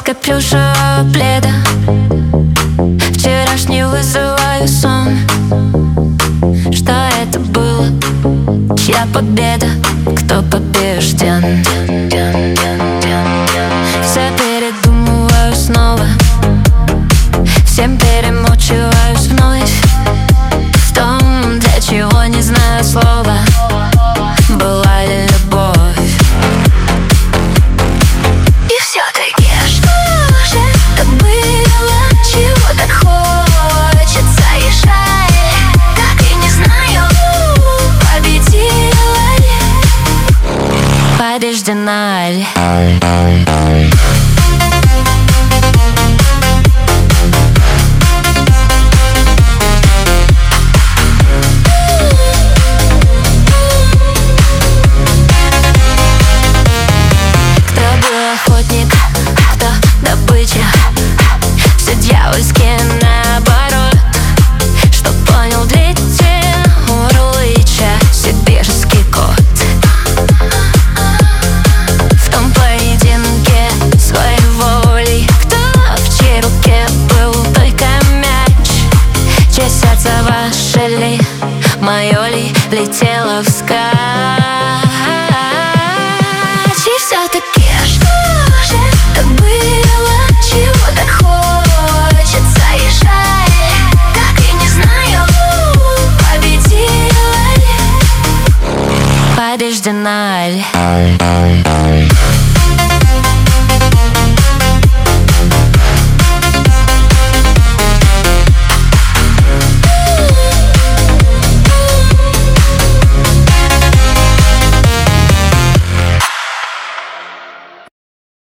капюша пледа. Вчерашний вызываю сон. Что это было? Чья победа? Кто побежден? Все передумываю снова, всем перемучиваюсь вновь в том, для чего не знаю слова. Была ли любовь? И все-таки что же это было? Чего так хочется и жаль? Так и не знаю, победила ли, побеждена ли. Дьявольский наоборот, что понял длительную улыча сибирский кот. В том поединке своей воли, кто в чьей руке был только мяч, чье сердце ваше ли, мое ли, летело вскачь. И все-таки что же это было? Чего так хочется и жаль? Так и не знаю, победила ли, побеждена ли.